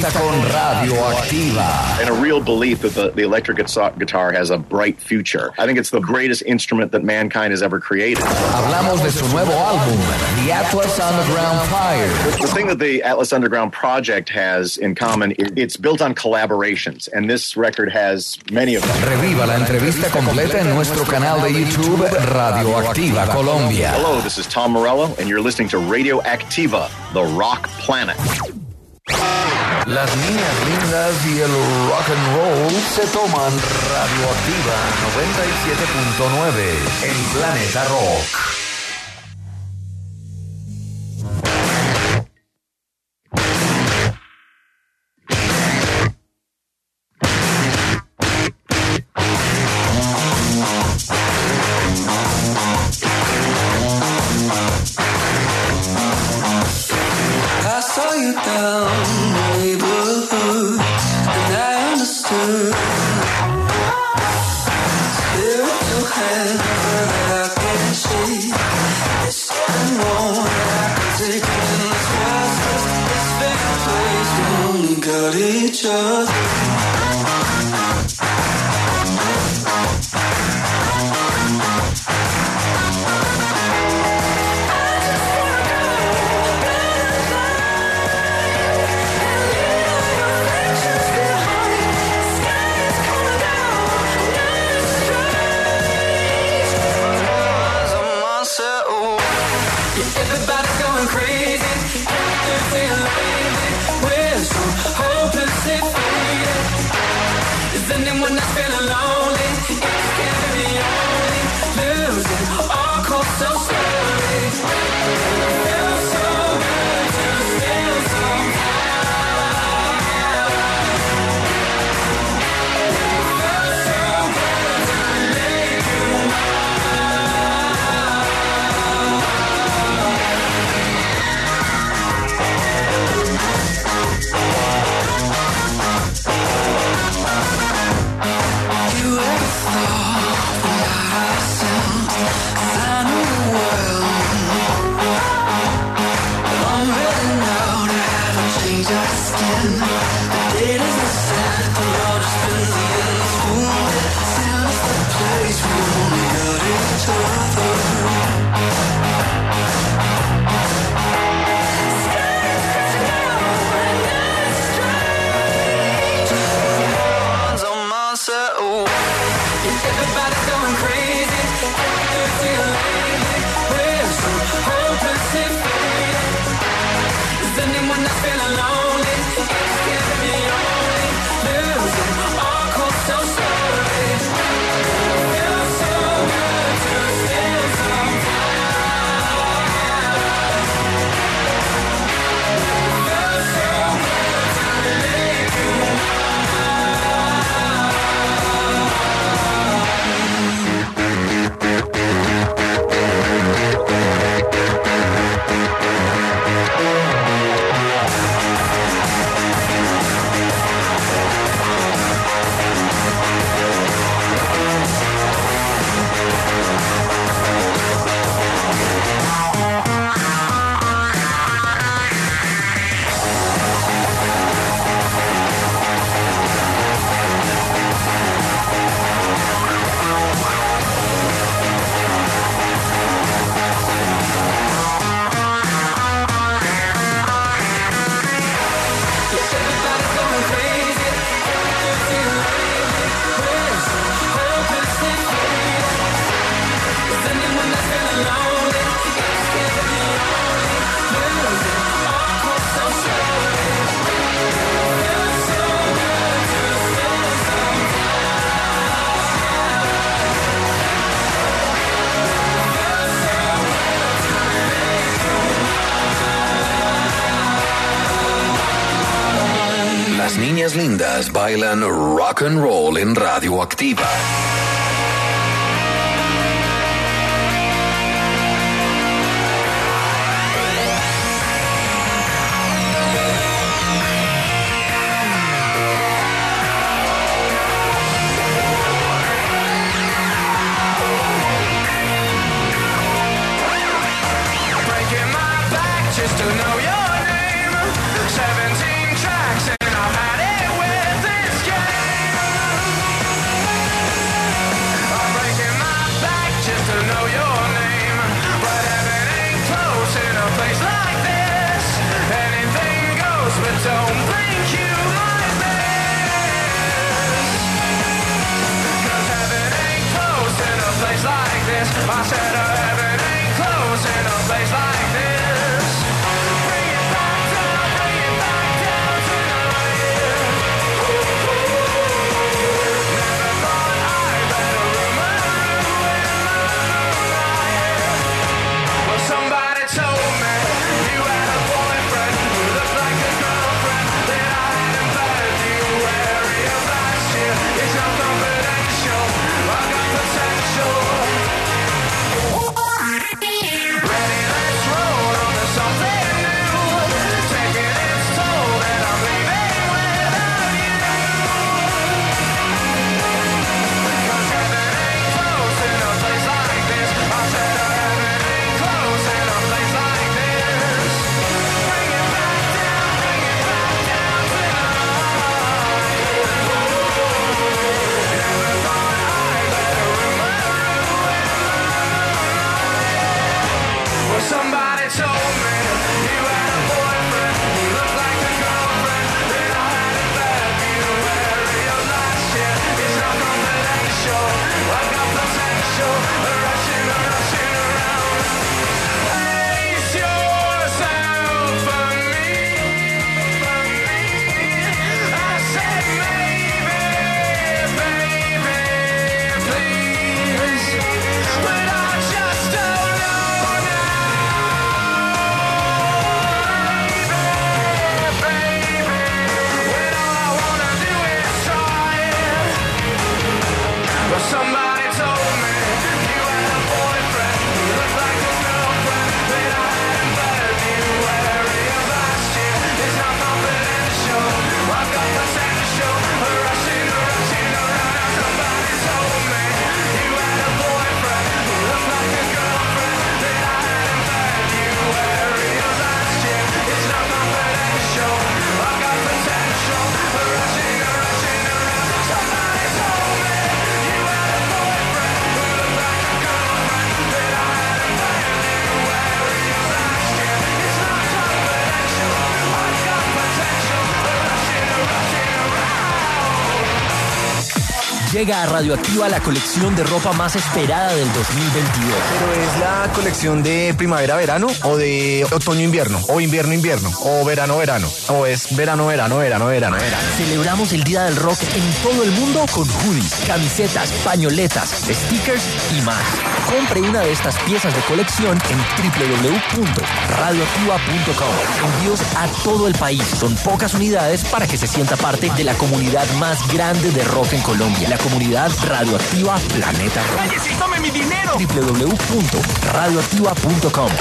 entrevista con Radioactiva. And a real belief that the electric guitar has a bright future. I think it's the greatest instrument that mankind has ever created. Hablamos de su nuevo álbum, The Atlas Underground Fire. The thing that the Atlas Underground project has in common is it's built on collaborations, and this record has many of them. Reviva la entrevista completa en nuestro canal de YouTube Radioactiva Colombia. Hello, this is Tom Morello, and you're listening to Radioactiva, the rock planet. Las niñas lindas y el rock and roll se toman Radioactiva 97.9 en Planeta Rock. Niñas lindas bailan rock and roll en Radioactiva. Breaking my back just to know your name. 17 tracks and Llega a Radioactiva la colección de ropa más esperada del 2022. ¿Pero es la colección de primavera-verano o de otoño-invierno? ¿O invierno-invierno? ¿O verano-verano? ¿O es verano-verano? Celebramos el Día del Rock en todo el mundo con hoodies, camisetas, pañoletas, stickers y más. Compre una de estas piezas de colección en www.radioactiva.com. Envíos a todo el país. Son pocas unidades para que se sienta parte de la comunidad más grande de rock en Colombia. La comunidad Radioactiva Planeta Rock. ¡Cállese y tome mi dinero! www.radioactiva.com.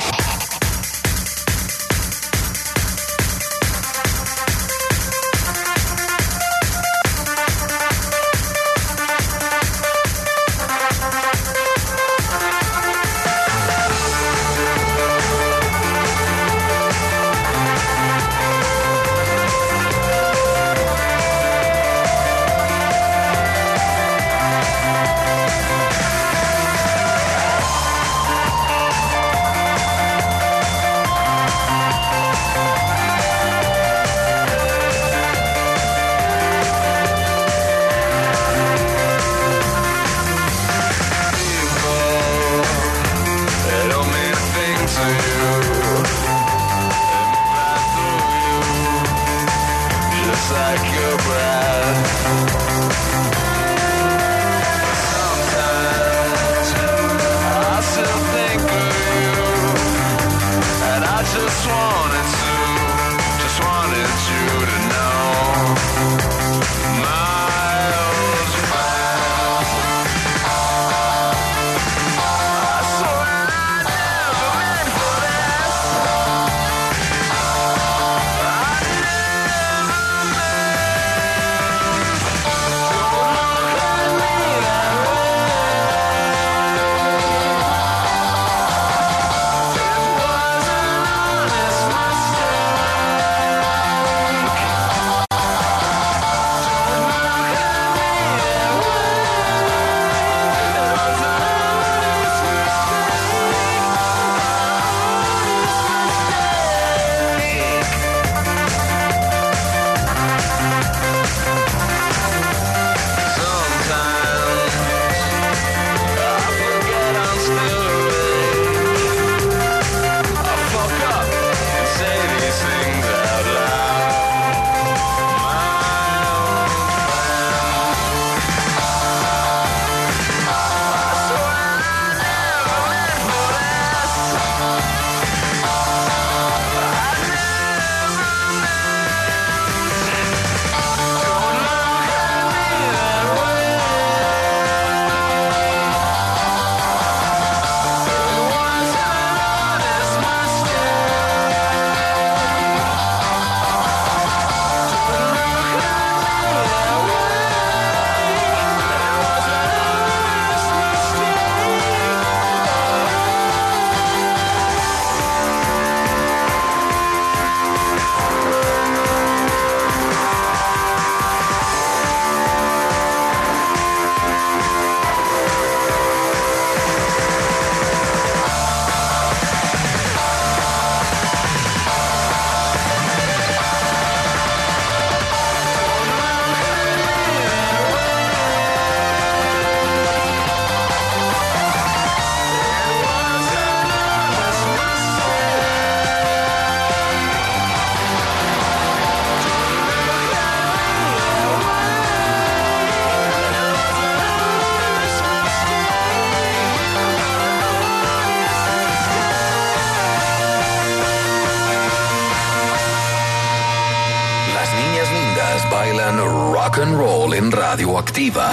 bailan rock and roll en Radioactiva.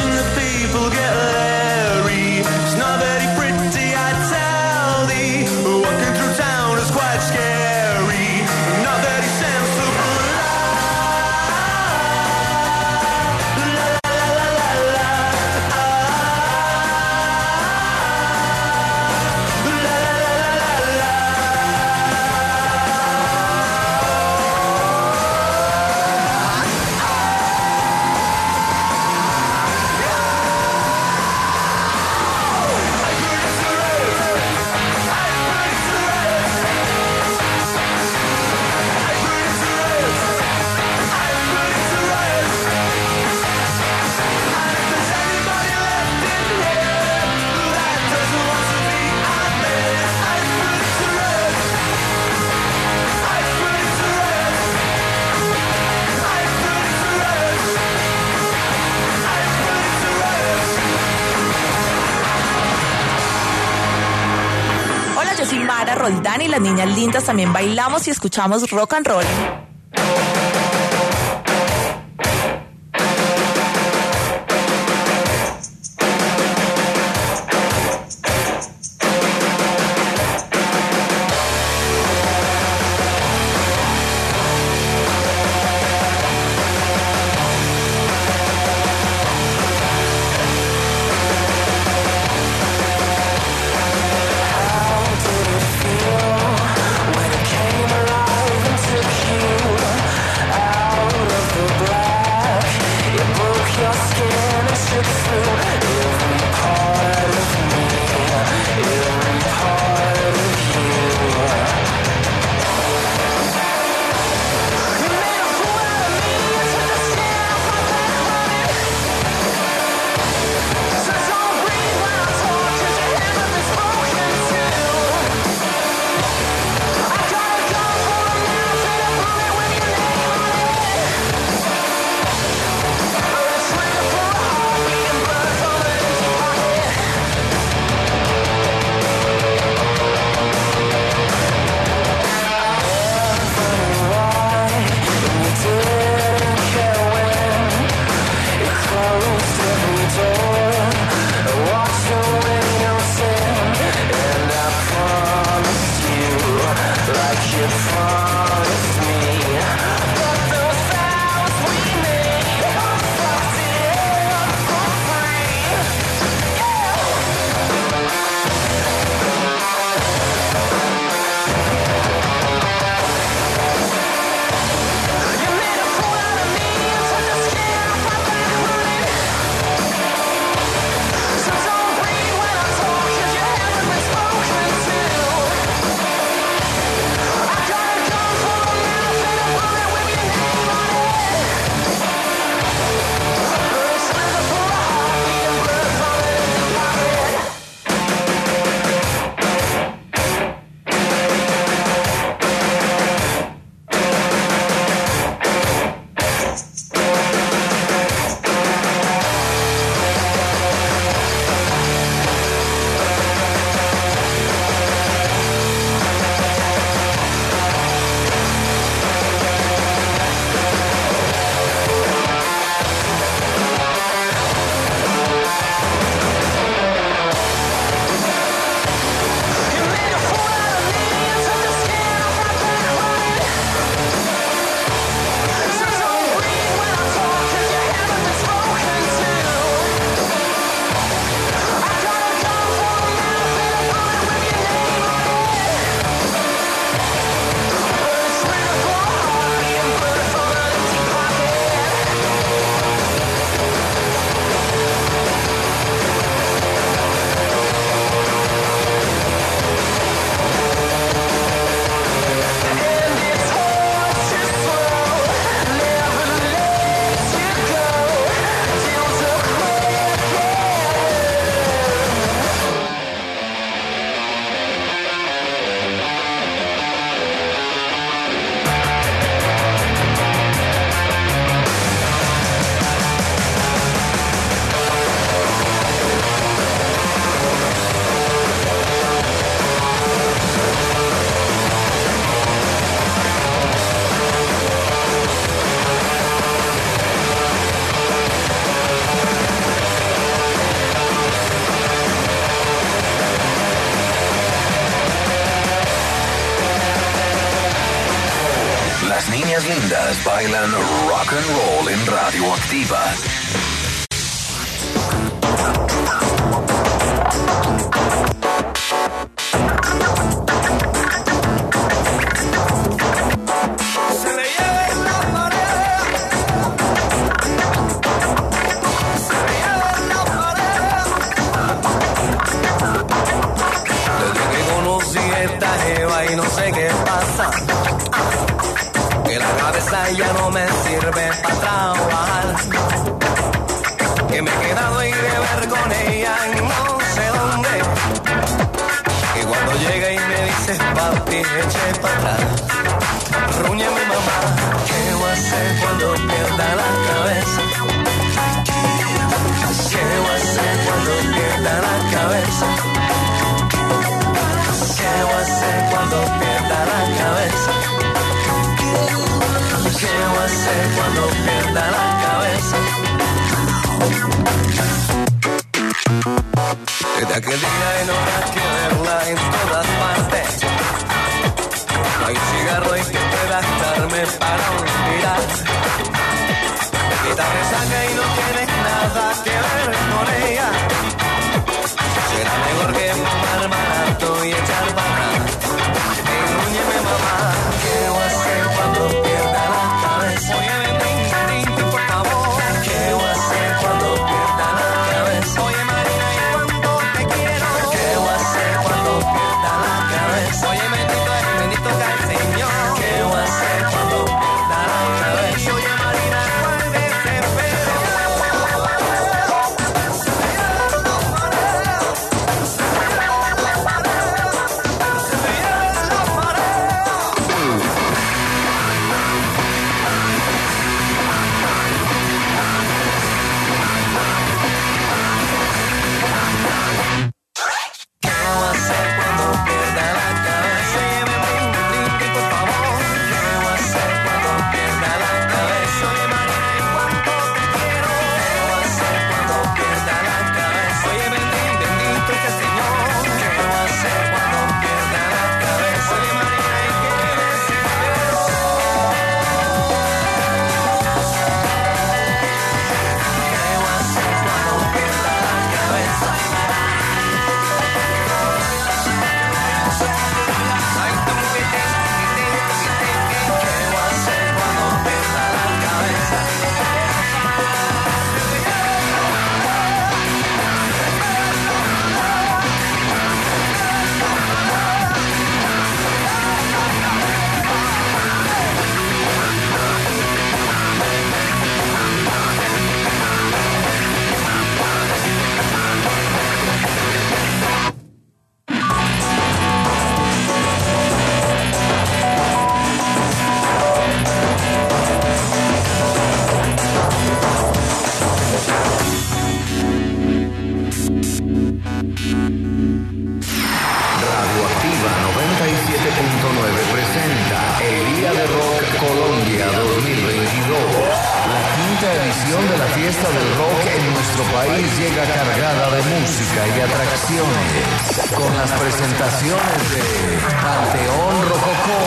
when the people get leery. It's not very pretty, I tell thee. Walking through town is quite scary, not very sensible. Mara Roldán y las niñas lindas también bailamos y escuchamos rock and roll. But lindas bailan rock and roll en Radioactiva. Y no sé qué pasa, que la cabeza ya no me sirve para trabajar, que me he quedado y de ver con ella y no sé dónde, que cuando llega y me dice papi eche para atrás, rúñeme mamá, ¿qué voy a hacer cuando pierda la cabeza? ¿Qué voy a hacer cuando pierda la cabeza? ¿Qué voy a hacer cuando pierda la cabeza? ¿Qué voy a hacer cuando pierda la cabeza? Desde aquel día y no hay que verla en todas partes. No hay un cigarro y que pueda darme para olvidar. Me quita resaca y no tienes nada que ver con ella. Será mejor que fumar barato y echar para atrás. Rúñeme mamá, ¿qué voy a hacer cuando pierda la cabeza? Oye, ven, por favor. ¿Qué voy a hacer cuando pierda la cabeza? Oye, Marina, ¿y cuánto te quiero? ¿Qué voy a hacer cuando pierda la cabeza? Oye, bendito sea el Señor. ¿Qué voy a hacer cuando pierda la cabeza? Oye, Marina, ¿cuál desespero? Radioactiva 97.9 presenta el Día de Rock Colombia 2022. La quinta edición de la Fiesta del Rock en nuestro país llega cargada de música y atracciones, con las presentaciones de Panteón Rococó,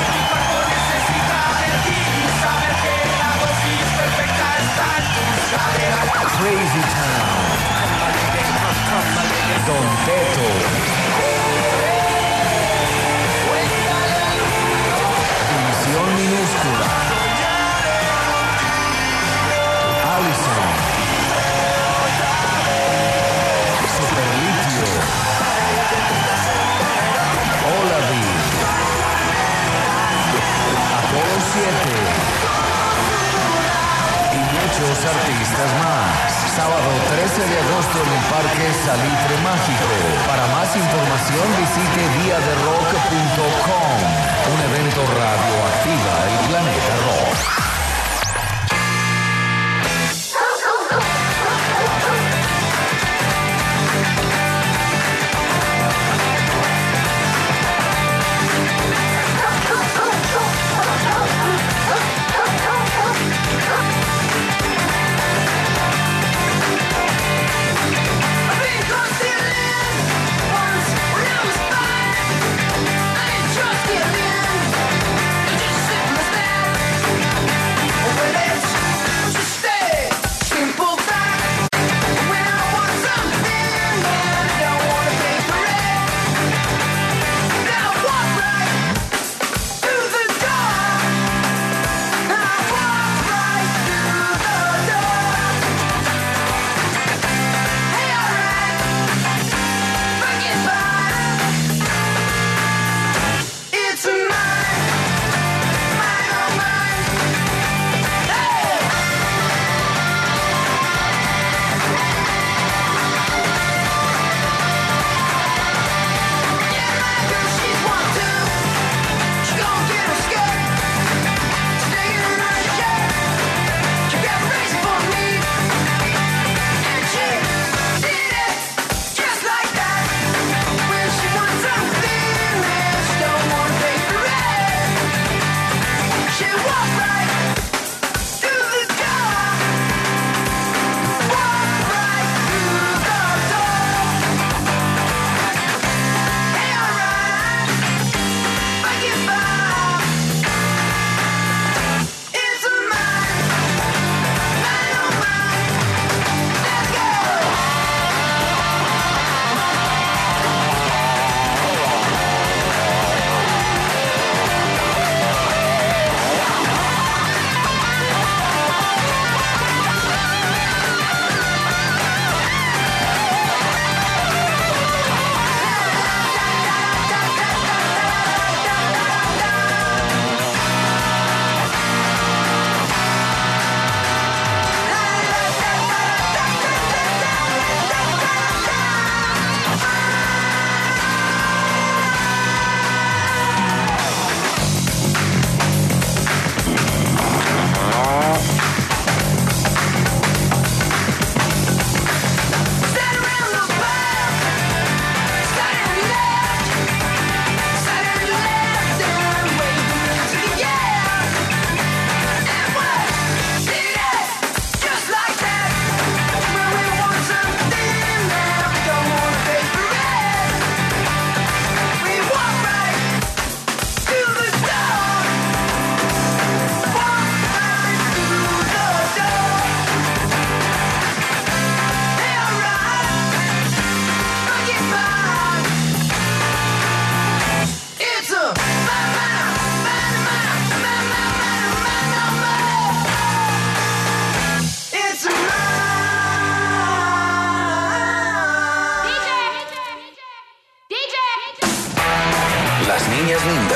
Crazy Town, Don Teto, División Minúscula, Allison, Superlitio, Olavi, Apolo 7 y muchos artistas más. Sábado 13 de agosto en el Parque Salitre Mágico. Para más información visite diaderock.com. Un evento radioactiva el planeta rock.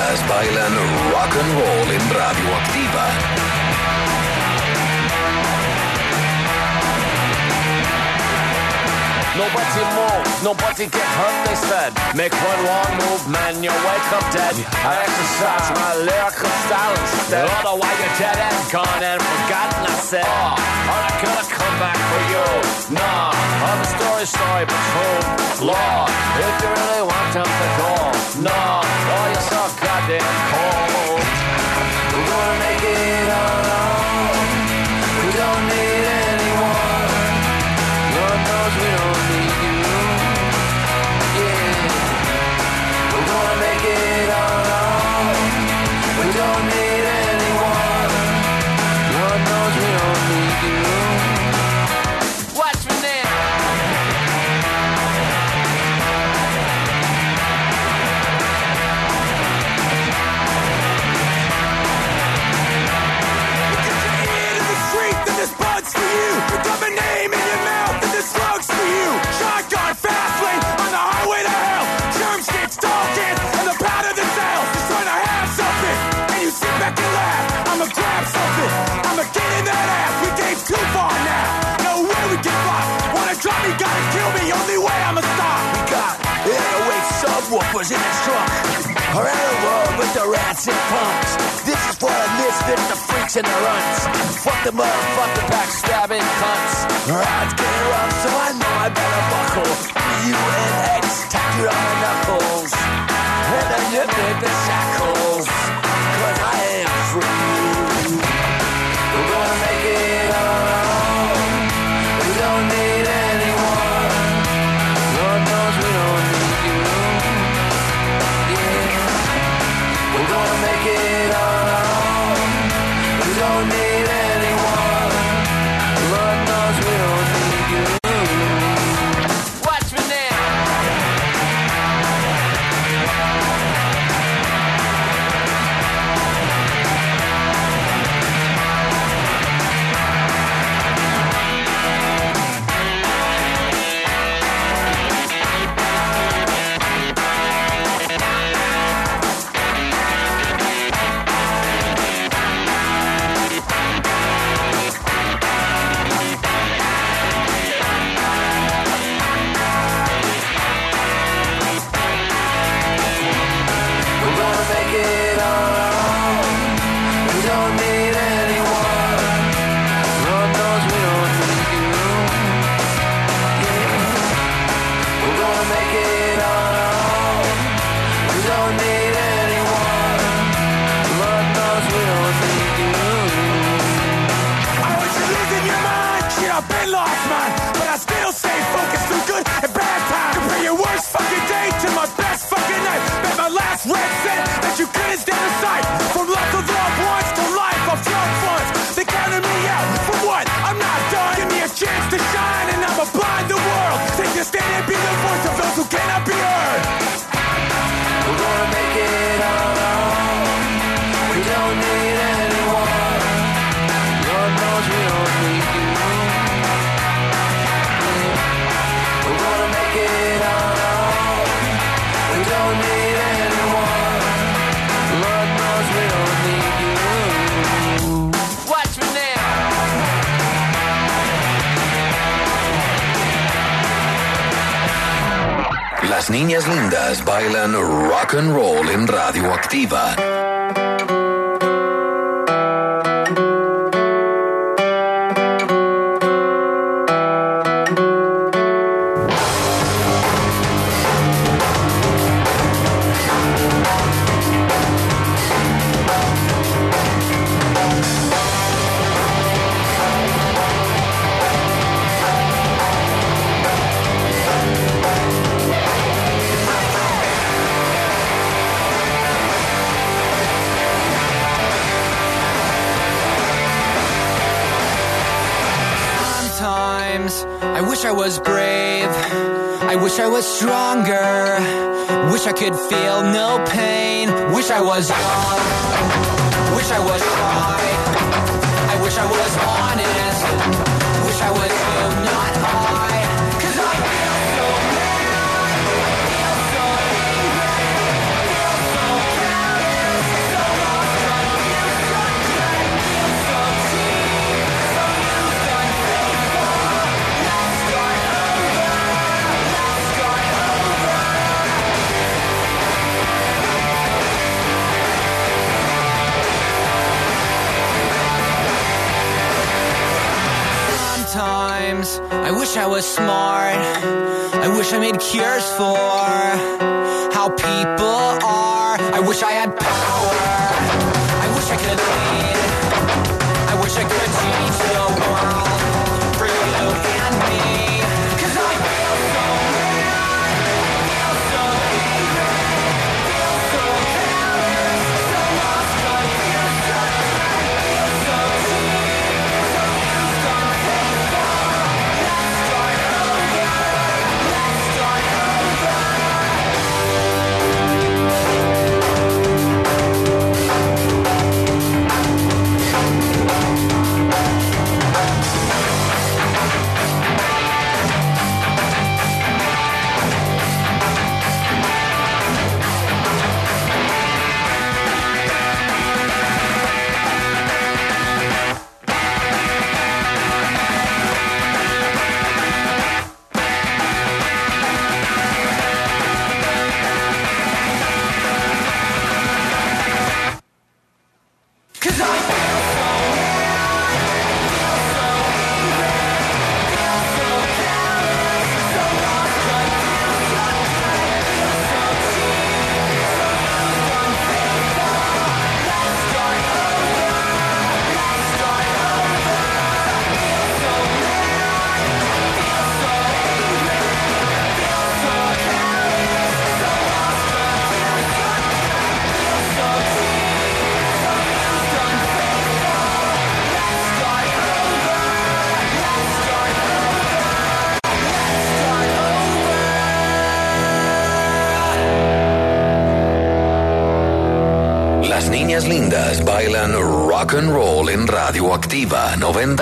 lindas bailan rock and roll en Radioactiva. Nobody move, nobody get hurt, they said. Make one wrong move, man, you wake up dead. I exercise my lyrical style instead. Otherwise you're dead and gone and forgotten, I said. Oh, I'm not gonna come back for you. Nah, all the story, but true. Lord, if you really want them to go. Nah, oh, you're so goddamn cold. We're gonna make it all alone. We don't need anyone. Lord knows we don't need you. Yeah. We're gonna make it all alone. We don't need anyone. Lord knows we don't need you. Watch me now. Get your ear to the street, then this bud's for you. Become a name in your mouth, and this drug's for you. Shotgun fast lane on the highway to hell. Germ sticks, dog dance, and the pound of the sales. Just trying to have something, and you sit back and laugh. I'ma grab something, I'ma get in that ass. We came too far now, no way we can fly. Wanna drop me, gotta kill me, only way I'ma stop. We got 808 subwoofers in this trunk. Around the world with the rats and punks. This is for the misfits, the freaks and the runts. Fuck the motherfucking backstabbing cunts. Odds get rough, so I know I better buckle. UNX tattooed on my knuckles. And then you pick the shackles. Cause I am free. We're gonna make it all. We don't need anyone. Lord knows we don't need you. Yeah. We're gonna make it all. We don't need anyone. Lord knows we don't need you. Watch me now. We're gonna make it all. We don't need anyone. Lord knows we don't need you. Yeah. We're gonna make it all. We don't need anyone. Lord knows we don't need you. I want you losing your mind. Shit, I've been lost mine, but I still stay focused through good and bad times. Compare your worst fucking day to my best fucking night. Bet my last red cent that you couldn't stand the sight. From lots of loved ones to life of drug funds. They counted me out for what? I'm not done. Give me a chance to shine and I'ma blind the world. Take a stand and be the voice of those who cannot be heard. We're gonna make it all. We don't need anyone. Lord knows we don't need you. We're gonna make it all. We don't need anyone. Lord knows we don't need you. Watch me now. Las niñas lindas bailan rock and roll en Radioactiva. I wish I was brave. I wish I was stronger. Wish I could feel no pain. Wish I was young. Wish I was shy. I wish I was honest. Wish I was you, not I. 'Cause I feel so mad. Feel so angry. Feel so proud. times I wish I was smart. I wish I made cures for how people are. I wish I had power. I wish I could lead. I wish I could change the world for you and me. 'Cause I feel so mad, feel so angry, feel so careless, so lost, confused, so feel so cheap, so used, unfaithful. Let's start over. Let's start over. Lindas bailan rock and roll en Radioactiva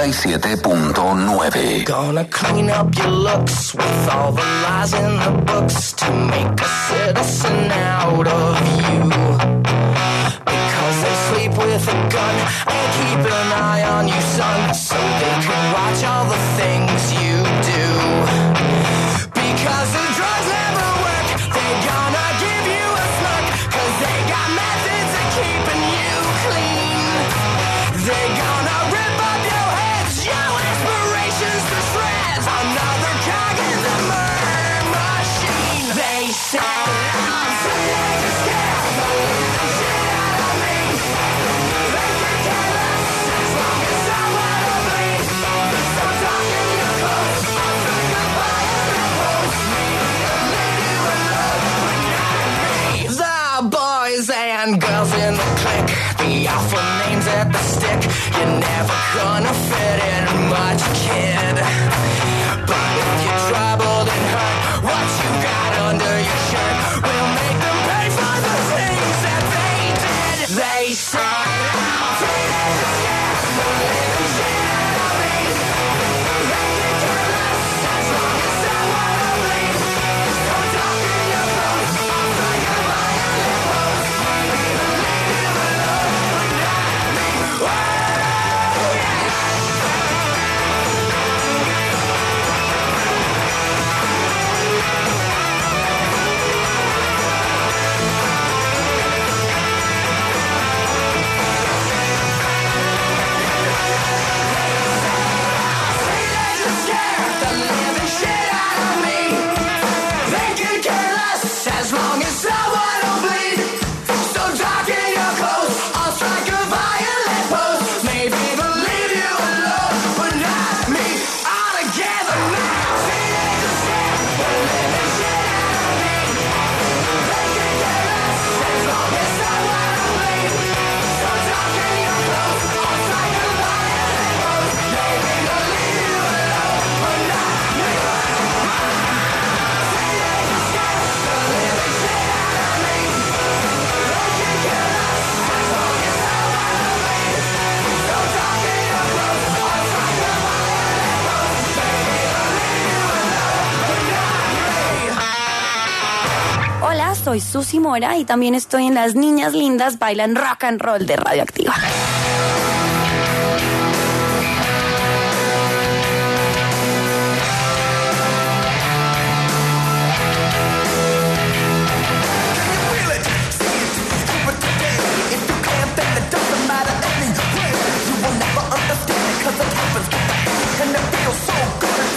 97.9. Gonna clean up your looks with all the lies in the books to make a citizen out of you. Because they sleep with a gun and keep an eye on you, son, so they can watch all the things you do. Because the drugs never work, they're gonna give you a smirk, 'cause they got methods of keeping you clean. They're gonna rip up your heads, your aspirations to shreds, another cog in the murder machine. They say I'm so scared, so leave the shit out of me. They can care less as long as I wanna bleed. So talk in your clothes, I'll say goodbye and impose me. Leave you alone, but not me. The boys and girls in the clique, the alpha names at the stick. You're never gonna fit in much, kid. But if you're troubled and hurt, what you got under your shirt will make them pay for the things that they did. They said I'm teenagers scared, so leave the shit out of me. They can care less as long as I wanna bleed. So talk in your clothes, I'll say goodbye and impose me. Leave you alone, but not me. Teenagers scare the living shit out of me. They can care less as long as someone will bleed. So talk in your clothes, I'll strike a violent pose. Maybe they'll leave you alone, but not me. All together now. Teenagers scare the living shit out of me. They can care less as long as someone will bleed. So talk in your clothes, I'll strike a violent pose. Maybe they'll leave you alone, but not me. Teenagers scare the living shit out of me. They can care less as long as someone will bleed. So talk in your clothes, I'll strike a violent pose. Maybe they'll leave you alone, but not me. Hola, soy Susi Mora y también estoy en Las Niñas Lindas Bailan Rock and Roll de Radioactiva. And it feels so good.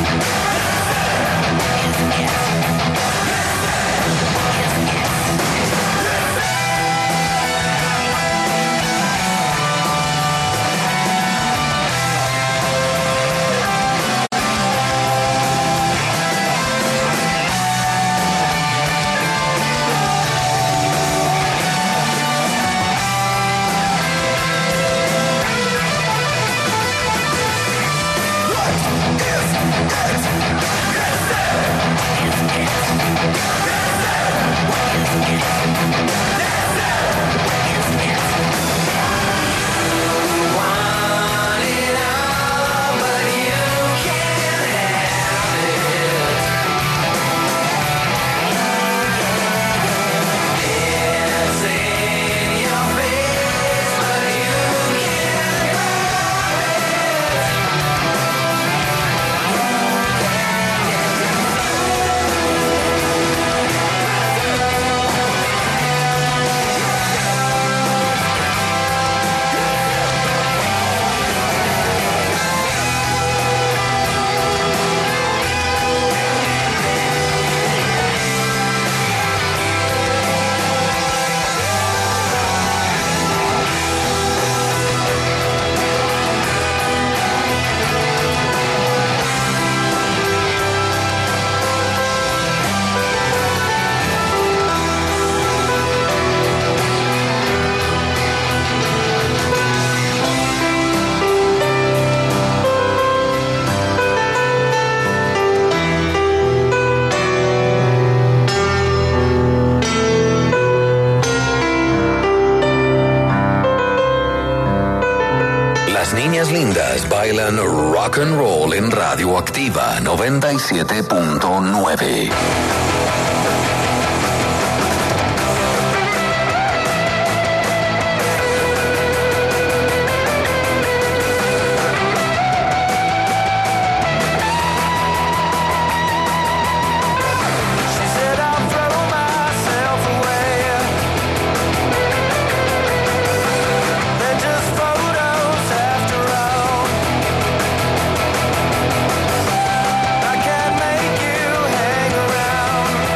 Lindas bailan rock and roll en Radioactiva 97.9. I can't make you hang around.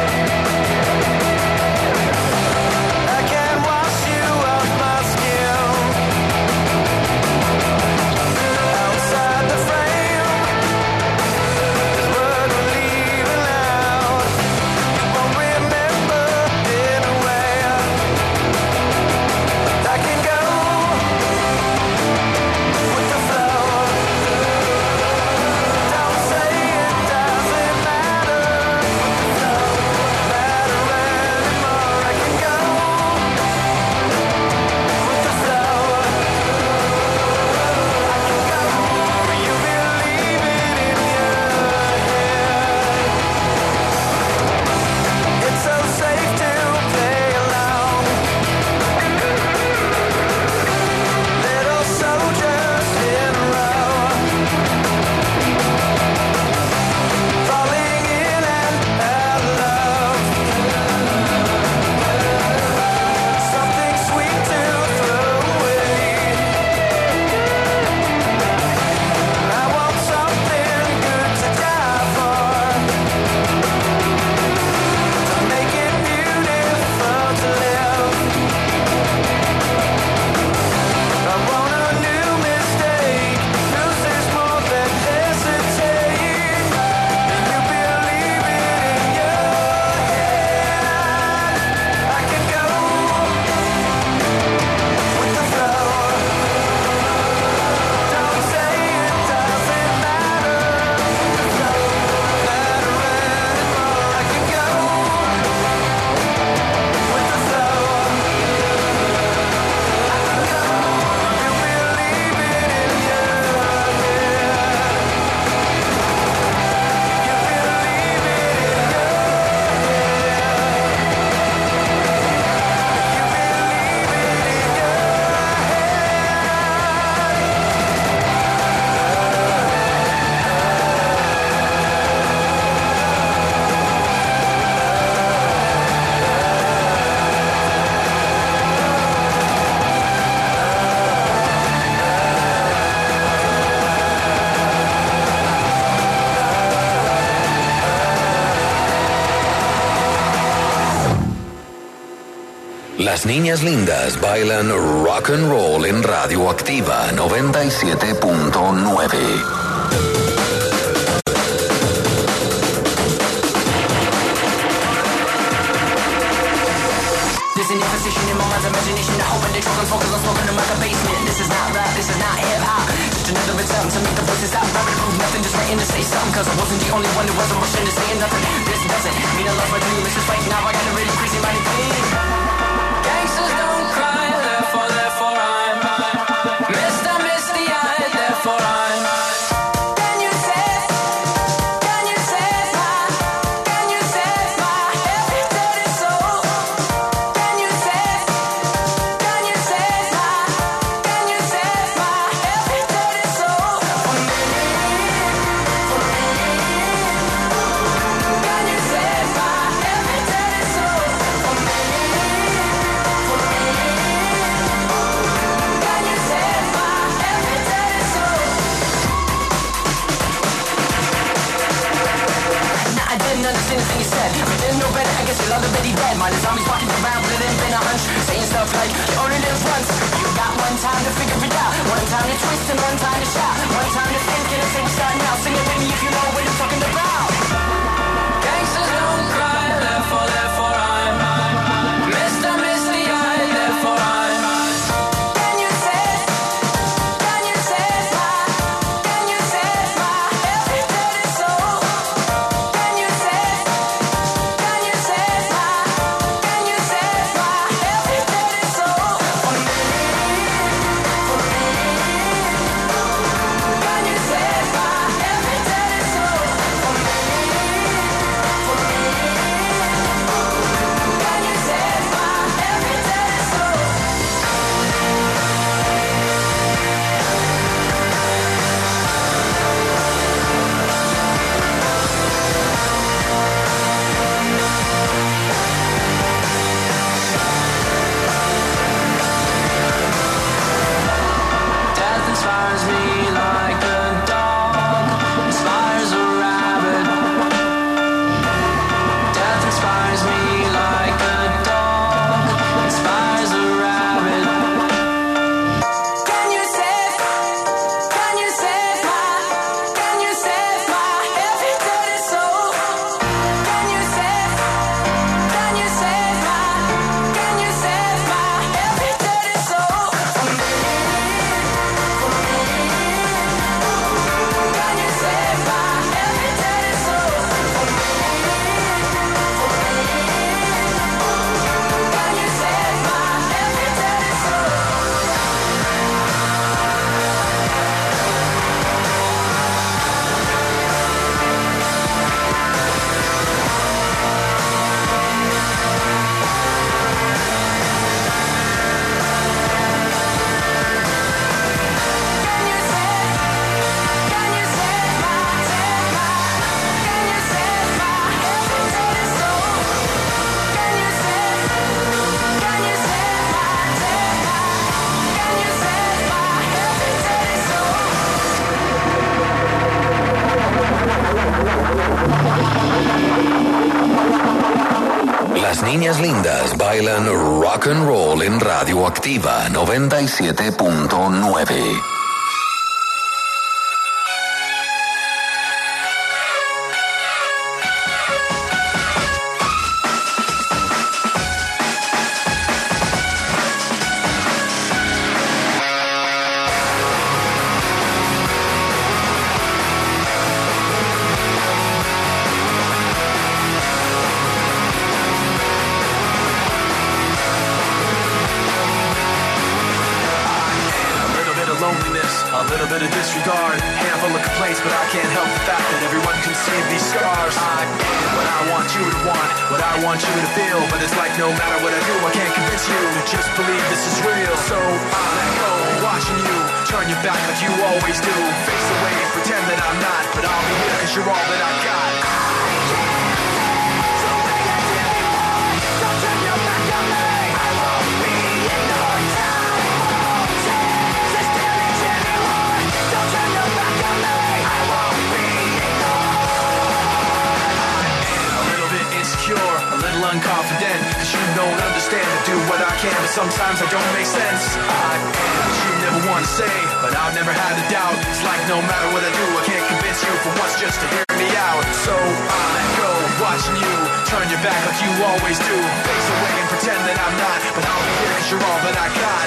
Las niñas lindas bailan rock and roll en Radioactiva 97.9. Imagination, I hope they focus on smoking them like a basement. This is not rap, this is not hip-hop. Just another attempt to make the voices out. Rather prove nothing, just waiting to say something. Cause I wasn't the only one that wasn't rushing to saying nothing. This doesn't mean I lost my dream. It's just right now I got a really crazy money pain. Gangsters don't cry, therefore I'm Mr. Misty-eyed, therefore I'm minded zombies walking around with it been a hunch, saying stuff like you only live once. You got one time to figure it out, one time to twist and one time to shout, one time to think and say start now. Sing it with me if you know what I'm talking about. Gangsters don't cry, therefore I'm Mr. Misty-eyed, therefore I'm Las niñas lindas bailan rock and roll en Radioactiva 97.9. A little bit of disregard, handful of complaints, but I can't help the fact that everyone can see these scars. I am what I want you to want, what I want you to feel, but it's like no matter what I do, I can't convince you to just believe this is real. So I let go, watching you turn your back like you always do. Face away, pretend that I'm not, but I'll be here cause you're all that I got. So negative, don't turn your back on me. I won't be in your time. Don't turn your back on me. I won't be ignored. I'm a little bit insecure, a little unconfident, cause you don't understand. understand and do what I can, but sometimes I don't make sense. I should never want to say, but I've never had a doubt. It's like no matter what I do, I can't convince you for once just to hear me out. So I go watching you turn your back like you always do. Face away and pretend that I'm not, but I'll be here 'cause you're all that I got.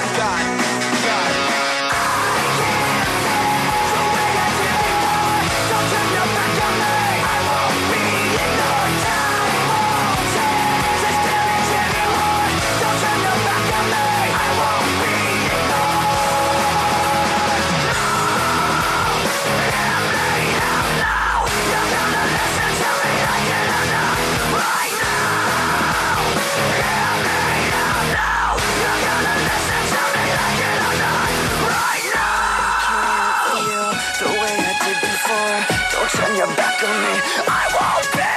Turn your back on me, I won't be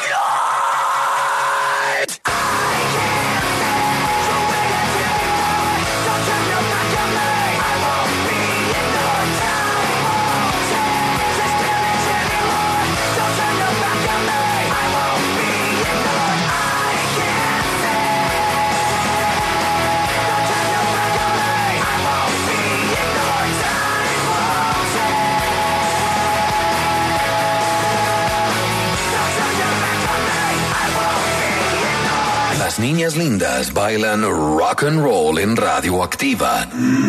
ignored. I can't stand the way I did before. Don't turn your back on me, I won't be ignored. Time won't change this damage anymore. Don't turn your back on me, I won't be ignored. I can't stand. Don't turn your back on me, I won't be ignored. Time won't change. Las niñas lindas bailan rock and roll en Radioactiva.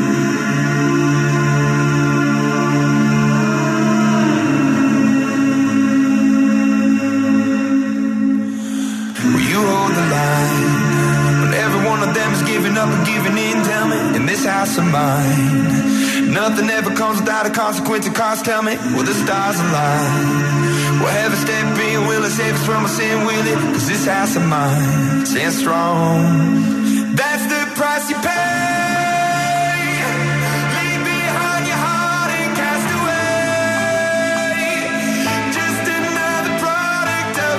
You hold the line when every one of them is giving up and giving in. Tell me, in this house of mine, nothing ever comes without a consequence. And cause, tell me, will the stars align? Will heaven step in? Will it save us from our sin? Will it? 'Cause this house of mine stands strong. That's the price you pay. Leave behind your heart and cast away. Just another product of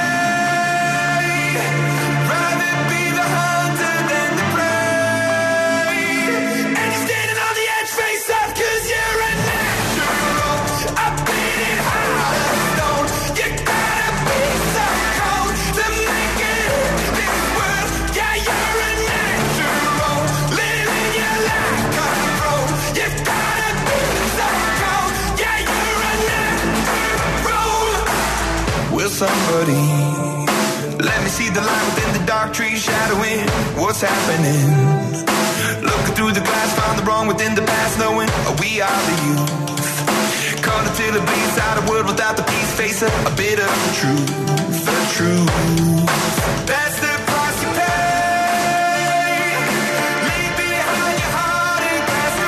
today. Rather be the hunter than the prey. And you're standing on the edge, face up, 'cause you're a natural. I've been it hard as stone. You gotta be so cold to make it in this world. Yeah, you're a natural. Living your life control. You gotta be so cold. Yeah, you're a natural. Will somebody let me see the light within the dark trees shadowing what's happening? Looking through the glass, found the wrong within the past, knowing we are the youth. Caught until it bleeds out a world without the peace, face a bit of the truth, the truth. That's the price you pay. Leave behind your heart and cast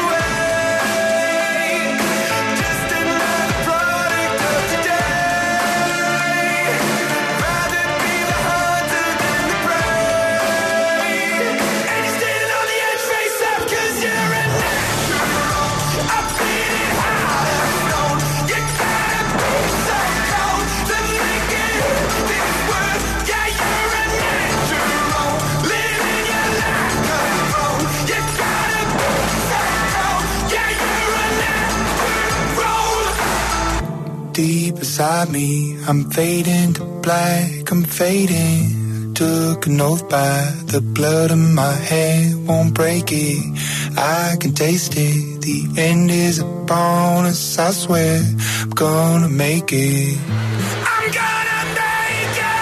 away. Just another product of today. Rather be the hunter than the prey. And you're standing on the edge, face up, 'cause you're a natural. I've been it hard as stone. You gotta be so cold to make it in this world. Yeah, you're a natural. Living your life control. You gotta be so cold. Yeah, you're a natural. Deep inside me, I'm fading to black, I'm fading. Took an oath by the blood in my head, won't break it. I can taste it. The end is upon us, I swear. I'm gonna make it. I'm gonna make it.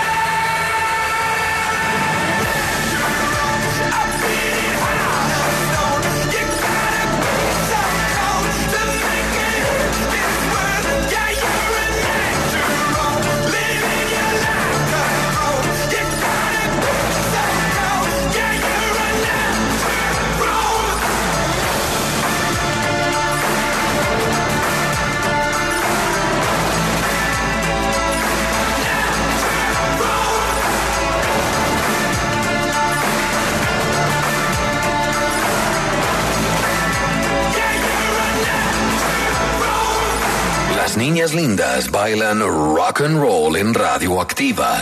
I've been it hard as stone. You gotta be so cold to make it in this world. Yeah, you're a natural. Living your life control. You gotta be so cold. Yeah, you're a natural. Las niñas lindas bailan rock and roll en Radioactiva.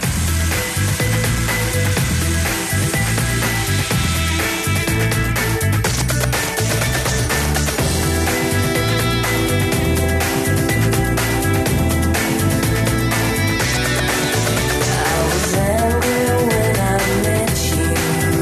I was angry when I met you.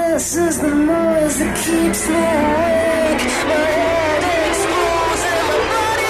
This is the noise that keeps me awake. My head explodes and my body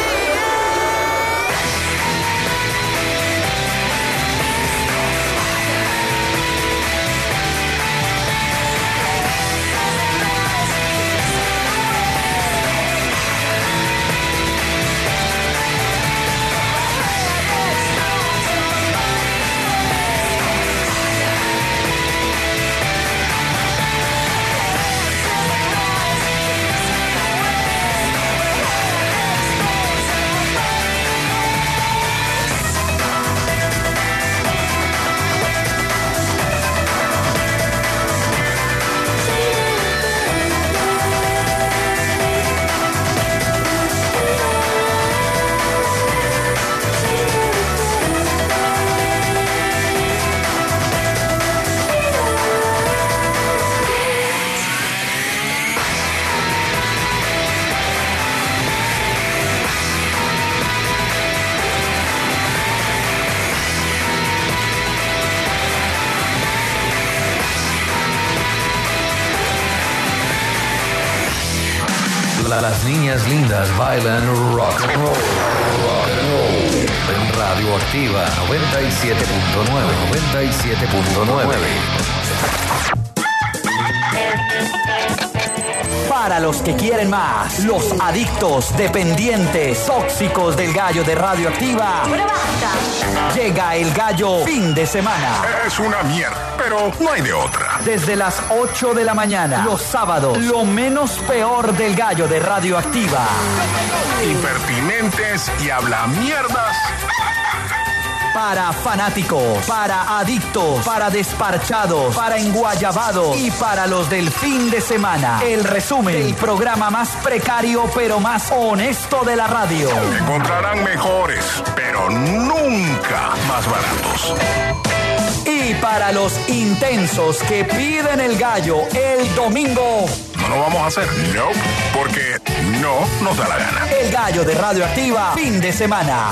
Las niñas lindas bailan rock and roll. Rock and roll. En Radioactiva 97.9. Para los que quieren más, los adictos, dependientes, tóxicos del gallo de Radioactiva. Llega el gallo fin de semana. Es una mierda, pero no hay de otra. Desde las 8 de la mañana, los sábados, lo menos peor del gallo de Radioactiva. Impertinentes y habla mierdas. Para fanáticos, para adictos, para desparchados, para enguayabados y para los del fin de semana. El resumen, el programa más precario pero más honesto de la radio. Encontrarán mejores, pero nunca más baratos. Y para los intensos que piden el gallo el domingo. No lo vamos a hacer, no, porque no nos da la gana. El gallo de Radioactiva, fin de semana.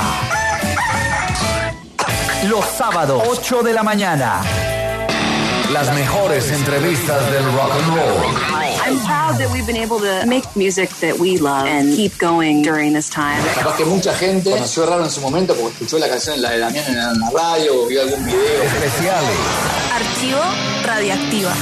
Los sábados, 8 de la mañana. Las mejores entrevistas del rock and roll. I'm proud that we've been able to make music that we love and keep going during this time. Capaz que mucha gente conoció a Raro en su momento porque escuchó la canción la de Damián en la radio o vio algún video. Especiales. Archivo Radioactiva.